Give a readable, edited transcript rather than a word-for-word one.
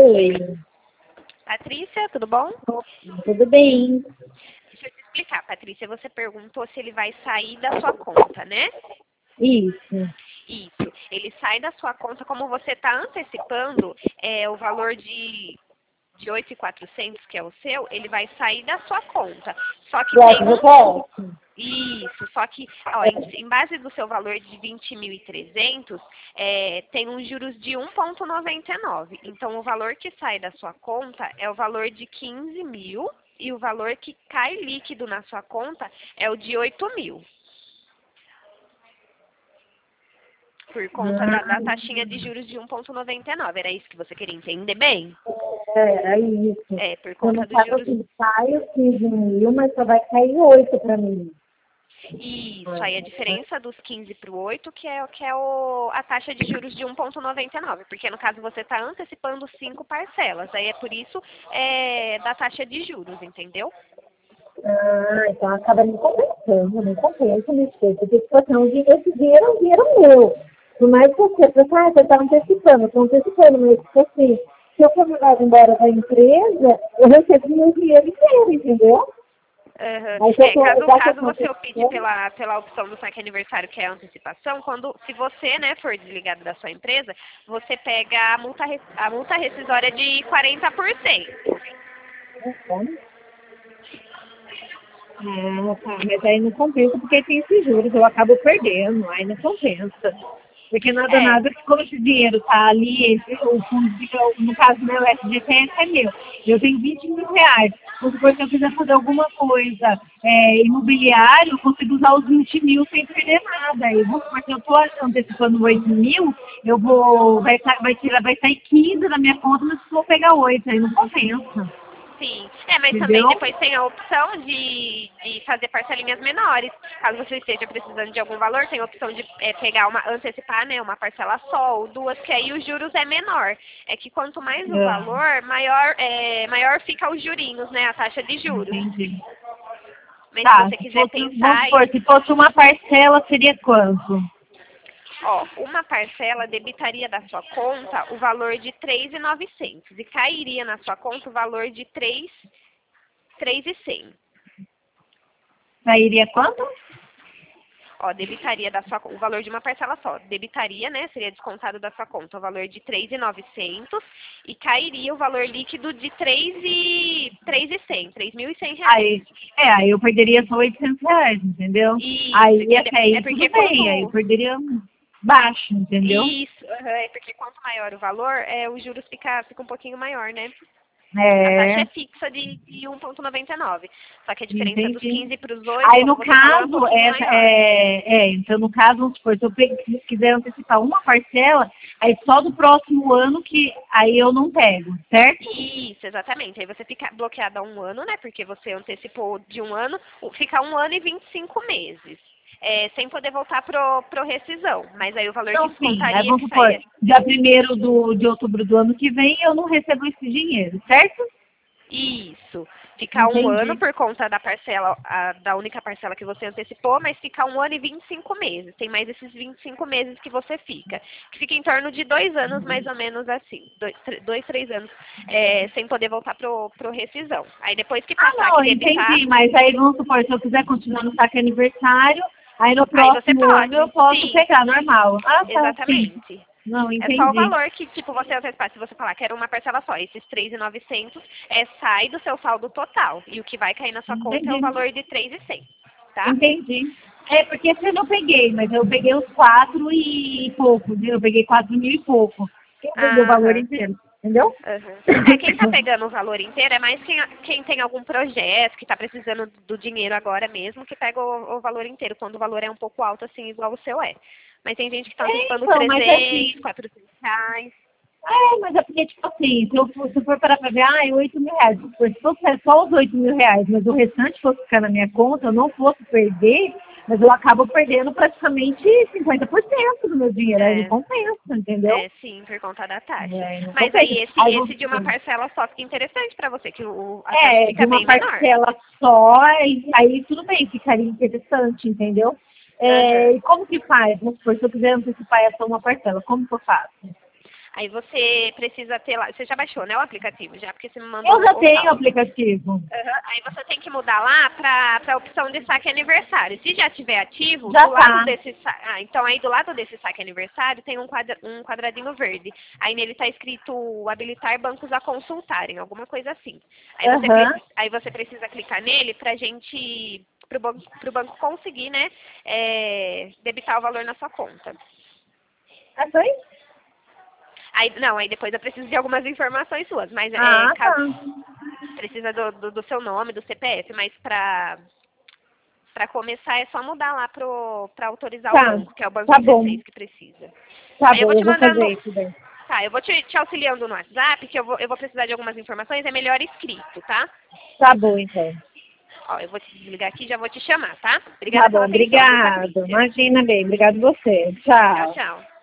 Oi, Patrícia, tudo bom? tudo bem? Deixa eu te explicar, Patrícia. Você perguntou se ele vai sair da sua conta, né? Isso. Isso. Ele sai da sua conta, como você está antecipando o valor de 8.400, que é o seu, ele vai sair da sua conta. Só que Do tem FGTS? Isso, só que ó, em base do seu valor de 20.300, tem uns juros de 1,99. Então, o valor que sai da sua conta é o valor de 15 mil e o valor que cai líquido na sua conta é o de 8 mil. Por conta da taxinha de juros de 1,99. Era isso que você queria entender bem? Era isso. Por Eu conta não dos pago juros. assim, sai os 15 mil, mas só vai cair 8 para mim. Isso, aí a diferença dos 15 para o 8, a taxa de juros de 1,99, porque no caso você está antecipando 5 parcelas, aí é por isso da taxa de juros, entendeu? Então acaba me compensando, não compensa mexer, porque tipo assim, esse dinheiro é um dinheiro meu. Por mais que você está antecipando, eu estou antecipando, mas tipo assim, se eu for mandado embora da empresa, eu recebo meu dinheiro inteiro, entendeu? Uhum. Mas eu tô, já que eu Caso tô você opte antecipando, pela opção do saque aniversário, que é a antecipação, se você, né, for desligado da sua empresa, você pega a multa rescisória de 40%. Tá, mas aí não compensa porque tem esses juros, eu acabo perdendo, aí não compensa. Porque É, nada, como esse dinheiro está ali, o fundo, no caso meu, o FGTS é meu, eu tenho 20 mil reais. Vamos supor, se eu quiser fazer alguma coisa imobiliário, eu consigo usar os 20 mil sem perder nada. E vamos supor, se eu estou antecipando 8 mil, vai sair 15 da minha conta, mas se eu vou pegar 8, aí não compensa. sim. Mas também Entendeu? depois tem a opção de fazer parcelinhas menores. Caso você esteja precisando de algum valor, tem a opção de antecipar, né, uma parcela só ou duas, que aí os juros é menor. É que quanto mais o Ah, valor, maior fica os jurinhos, né, a taxa de juros. entendi. Mas se Tá, você se quiser fosse, vamos pensar, supor, se fosse uma parcela, seria quanto? uma parcela debitaria da sua conta o valor de 3.900 e cairia na sua conta o valor de 3.100. Sairia quanto? Debitaria o valor de uma parcela só. Debitaria, né? Seria descontado da sua conta o valor de 3.900 e cairia o valor líquido de 3.100 reais. Aí eu perderia só 800 reais, entendeu? Isso, Aí entendeu? até É aí tudo porque bem, aí eu perderia baixo, entendeu? é porque quanto maior o valor, os juros fica um pouquinho maior, né? A taxa É, é fixa de 1,99. Só que a diferença dos entendi. 15 para os 8, Aí como no você falou, é um caso, pouquinho maior. então no caso, vamos supor, se eu quiser antecipar uma parcela, aí só do próximo ano que aí eu não pego, certo? Isso, exatamente. Aí você fica bloqueada há um ano, né? Porque você antecipou de um ano, fica 1 ano e 25 meses. Sem poder voltar pro rescisão. Mas aí o valor que Então, sim, aí descontaria vamos que supor, sairia. dia 1º de outubro do ano que vem, eu não recebo esse dinheiro, certo? Isso. Fica 1 ano Entendi. por conta da parcela, da única parcela que você antecipou, mas fica 1 ano e 25 meses. Tem mais esses 25 meses que você fica. Que fica em torno de 2 anos, mais ou menos assim. 3 anos, sem poder voltar pro rescisão. Aí depois que Ah, passar, não, que eu debitar, entendi, mas aí vamos supor, se eu quiser continuar no saque aniversário, aí no aí você próximo ano eu pode. posso Sim, pegar, normal. Ah, tá, sim. exatamente. Não, É só o entendi. valor que, tipo, você antecipar. Se você falar que era uma parcela só, esses 3.900 sai do seu saldo total. E o que vai cair na sua conta é o Entendi. valor de 3.100, tá? Entendi. É, porque esse eu não peguei, mas eu peguei os 4 e pouco, viu? Eu peguei 4 mil e pouco. Eu peguei o valor Aham. inteiro, entendeu? Aham. Quem tá pegando o valor inteiro é mais quem tem algum projeto, que tá precisando do dinheiro agora mesmo, que pega o valor inteiro, quando o valor é um pouco alto, assim, igual o seu é. Mas tem gente que tá antecipando Então, mas 300, assim, 400 reais. mas é porque, tipo assim, se eu for parar pra ver, 8 mil reais, se fosse só os 8 mil reais, mas o restante fosse ficar na minha conta, eu não fosse perder, mas eu acabo perdendo praticamente 50% do meu dinheiro, aí não É, compensa, entendeu? sim, por conta da taxa. Não Mas compensa. aí Aí esse vamos de uma supor, parcela só fica interessante pra você, que a taxa de fica uma bem menor. parcela só, aí tudo bem, ficaria interessante, entendeu? Aham. E como que faz? Vamos supor, se eu quiser antecipar essa uma parcela, como que eu faço? Aí você precisa ter lá, você já baixou, né, o aplicativo já, porque você me mandou Eu já o tenho o saldo. aplicativo. Uhum. Aí você tem que mudar lá para a opção de saque aniversário. Se já tiver ativo, Já do lado tá. desse então aí do lado desse saque aniversário tem um quadradinho verde. Aí nele está escrito habilitar bancos a consultarem, alguma coisa assim. Aham. Aí você precisa clicar nele pra gente pro banco conseguir, né, debitar o valor na sua conta. Ah, foi? Aí, não, aí depois eu preciso de algumas informações suas, mas Ah, tá. precisa do seu nome, do CPF, mas para começar é só mudar lá para autorizar o Tá. banco, que é o banco Tá bom. 16 que precisa. Tá Aí eu bom, vou eu te vou mandando. fazer isso daí. Tá, eu vou te auxiliando no WhatsApp, que eu vou precisar de algumas informações, é melhor escrito, tá? Tá bom, então. Ó, eu vou te desligar aqui e já vou te chamar, tá? Tá Obrigada bom, pela atenção, viu, obrigado. Patrícia? Imagina bem, obrigado você. Tchau, Tchau. tchau.